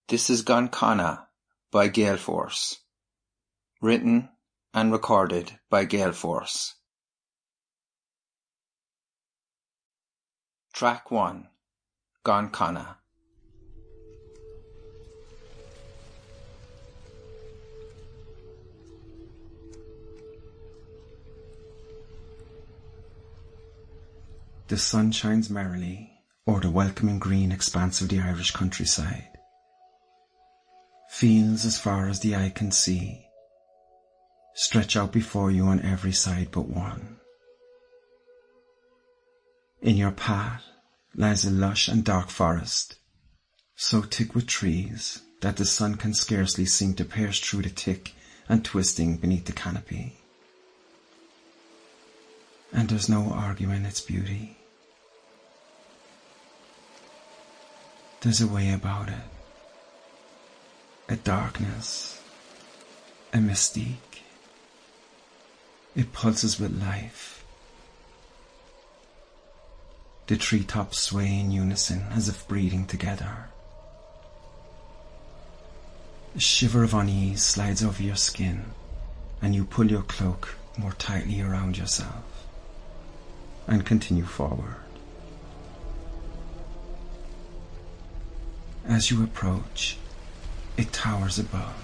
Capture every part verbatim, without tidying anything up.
This is Goncana by Gale Force. Written and recorded by Gale Force. Track one. Goncana. The sun shines merrily o'er the welcoming green expanse of the Irish countryside. Fields as far as the eye can see stretch out before you on every side but one. In your path lies a lush and dark forest, so thick with trees that the sun can scarcely seem to pierce through the thick and twisting beneath the canopy. And there's no arguing its beauty. There's a way about it, a darkness, a mystique. It pulses with life. The treetops sway in unison as if breathing together. A shiver of unease slides over your skin and you pull your cloak more tightly around yourself and continue forward. As you approach, it towers above,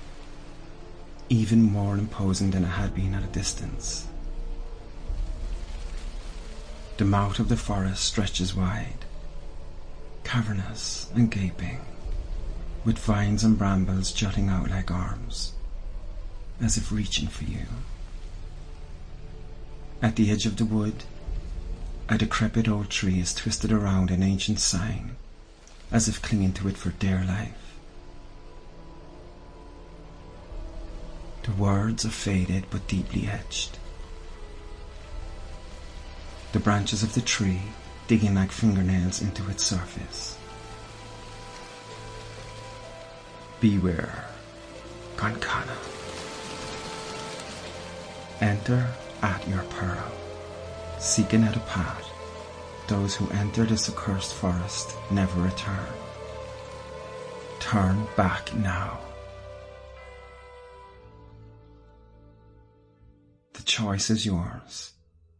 even more imposing than it had been at a distance. The mouth of the forest stretches wide, cavernous and gaping, with vines and brambles jutting out like arms, as if reaching for you. At the edge of the wood, a decrepit old tree is twisted around an ancient sign, as if clinging to it for dear life. The words are faded but deeply etched. The branches of the tree digging like fingernails into its surface. Beware, Goncana. Enter at your peril, seeking out a path. Those who enter this accursed forest never return. Turn back now. The choice is yours.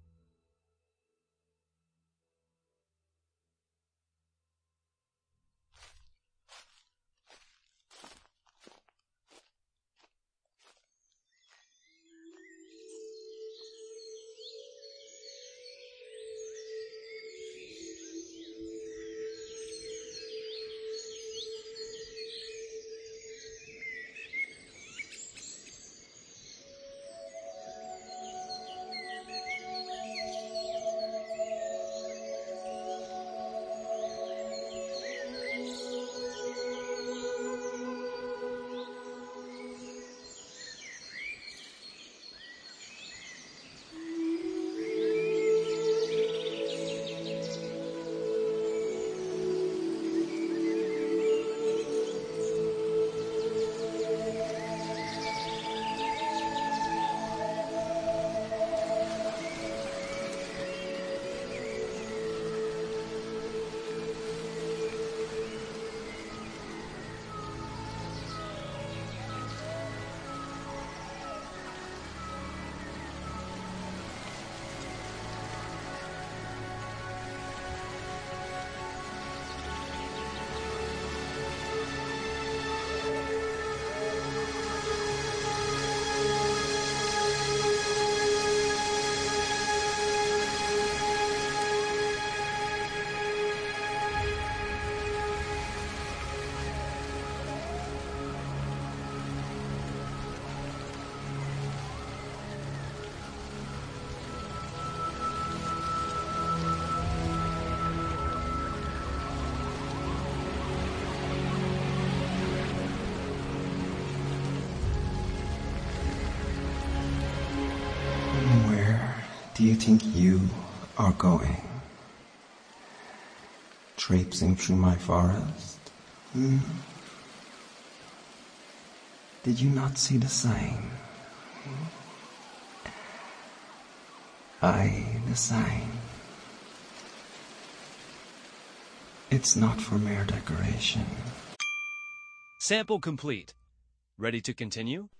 Do you think you are going? Traipsing through my forest? Hmm? Did you not see the sign? Aye, the sign. It's not for mere decoration. Sample complete. Ready to continue?